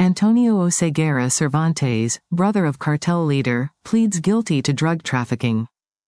Antonio Oseguera Cervantes, brother of cartel leader, pleads guilty to drug trafficking.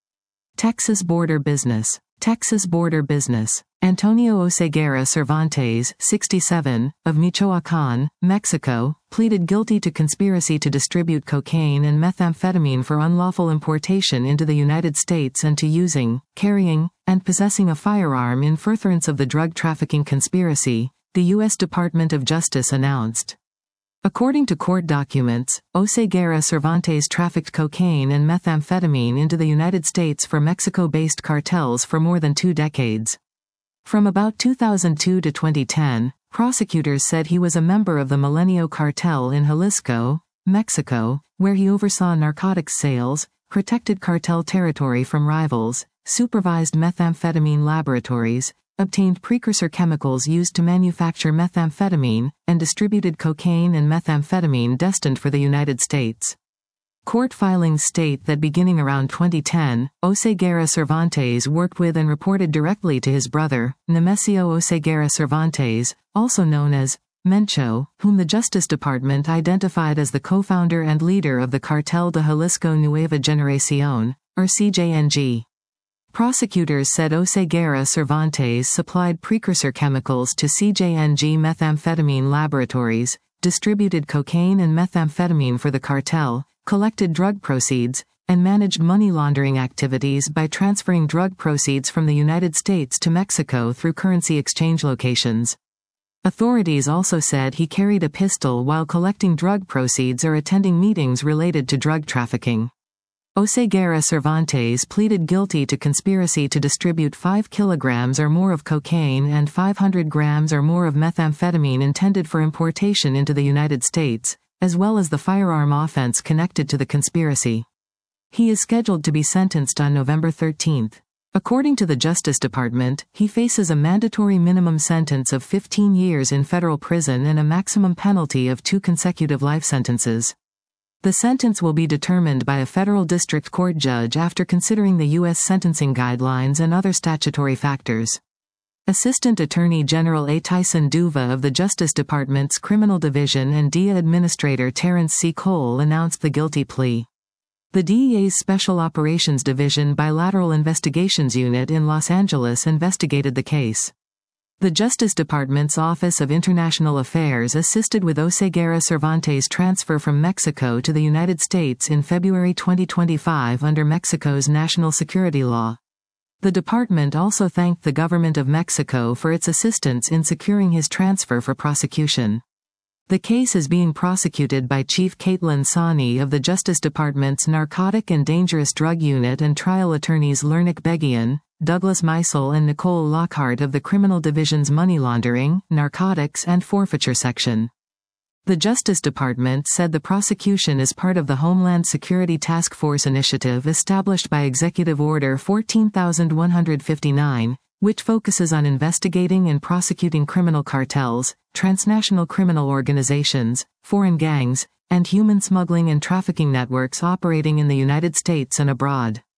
Texas border business. Texas border business. Antonio Oseguera Cervantes, 67, of Michoacán, Mexico, pleaded guilty to conspiracy to distribute cocaine and methamphetamine for unlawful importation into the United States and to using, carrying, and possessing a firearm in furtherance of the drug trafficking conspiracy, the U.S. Department of Justice announced. According to court documents, Oseguera Cervantes trafficked cocaine and methamphetamine into the United States for Mexico-based cartels for more than 2 decades. From about 2002 to 2010, prosecutors said he was a member of the Milenio cartel in Jalisco, Mexico, where he oversaw narcotics sales, protected cartel territory from rivals, supervised methamphetamine laboratories, obtained precursor chemicals used to manufacture methamphetamine, and distributed cocaine and methamphetamine destined for the United States. Court filings state that beginning around 2010, Oseguera Cervantes worked with and reported directly to his brother, Nemesio Oseguera Cervantes, also known as Mencho, whom the Justice Department identified as the co-founder and leader of the Cartel de Jalisco Nueva Generación, or CJNG. Prosecutors said Oseguera Cervantes supplied precursor chemicals to CJNG methamphetamine laboratories, distributed cocaine and methamphetamine for the cartel, collected drug proceeds, and managed money laundering activities by transferring drug proceeds from the United States to Mexico through currency exchange locations. Authorities also said he carried a pistol while collecting drug proceeds or attending meetings related to drug trafficking. Oseguera Cervantes pleaded guilty to conspiracy to distribute 5 kilograms or more of cocaine and 500 grams or more of methamphetamine intended for importation into the United States, as well as the firearm offense connected to the conspiracy. He is scheduled to be sentenced on November 13. According to the Justice Department, he faces a mandatory minimum sentence of 15 years in federal prison and a maximum penalty of 2 consecutive life sentences. The sentence will be determined by a federal district court judge after considering the U.S. sentencing guidelines and other statutory factors. Assistant Attorney General A. Tyson Duva of the Justice Department's Criminal Division and DEA Administrator Terrence C. Cole announced the guilty plea. The DEA's Special Operations Division Bilateral Investigations Unit in Los Angeles investigated the case. The Justice Department's Office of International Affairs assisted with Oseguera Cervantes' transfer from Mexico to the United States in February 2025 under Mexico's national security law. The department also thanked the government of Mexico for its assistance in securing his transfer for prosecution. The case is being prosecuted by Chief Caitlin Sani of the Justice Department's Narcotic and Dangerous Drug Unit and trial attorneys Lernick Begian, Douglas Meisel and Nicole Lockhart of the Criminal Division's Money Laundering, Narcotics and Forfeiture Section. The Justice Department said the prosecution is part of the Homeland Security Task Force initiative established by Executive Order 14159, which focuses on investigating and prosecuting criminal cartels, transnational criminal organizations, foreign gangs, and human smuggling and trafficking networks operating in the United States and abroad.